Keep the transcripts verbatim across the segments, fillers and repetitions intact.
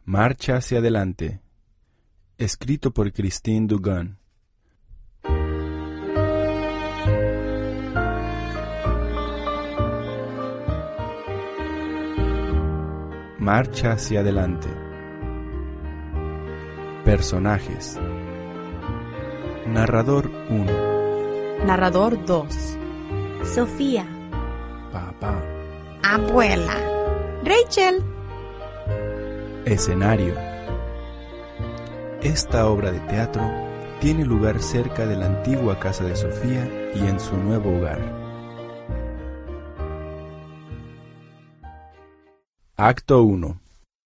Marcha hacia adelante. Escrito por Christine Dugan. Marcha hacia adelante. Personajes. Narrador uno. Narrador dos. Sofía. Papá. Abuela. Rachel. Escenario. Esta obra de teatro tiene lugar cerca de la antigua casa de Sofía y en su nuevo hogar. Acto uno.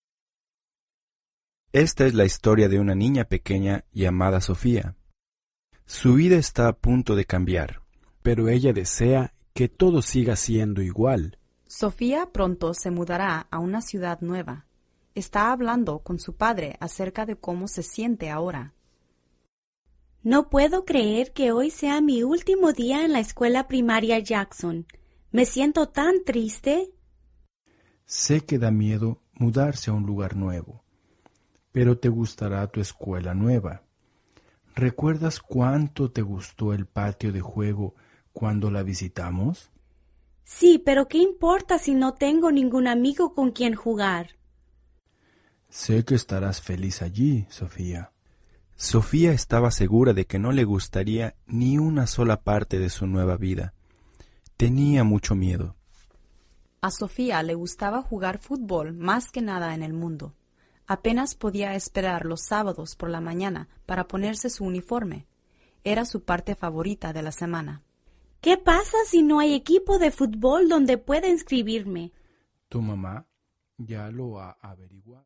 Esta es la historia de una niña pequeña llamada Sofía. Su vida está a punto de cambiar, pero ella desea que todo siga siendo igual. Sofía pronto se mudará a una ciudad nueva. Está hablando con su padre acerca de cómo se siente ahora. No puedo creer que hoy sea mi último día en la escuela primaria Jackson. Me siento tan triste. Sé que da miedo mudarse a un lugar nuevo, pero te gustará tu escuela nueva. ¿Recuerdas cuánto te gustó el patio de juego cuando la visitamos? Sí, pero ¿qué importa si no tengo ningún amigo con quien jugar? Sé que estarás feliz allí, Sofía. Sofía estaba segura de que no le gustaría ni una sola parte de su nueva vida. Tenía mucho miedo. A Sofía le gustaba jugar fútbol más que nada en el mundo. Apenas podía esperar los sábados por la mañana para ponerse su uniforme. Era su parte favorita de la semana. ¿Qué pasa si no hay equipo de fútbol donde pueda inscribirme? Tu mamá ya lo ha averiguado.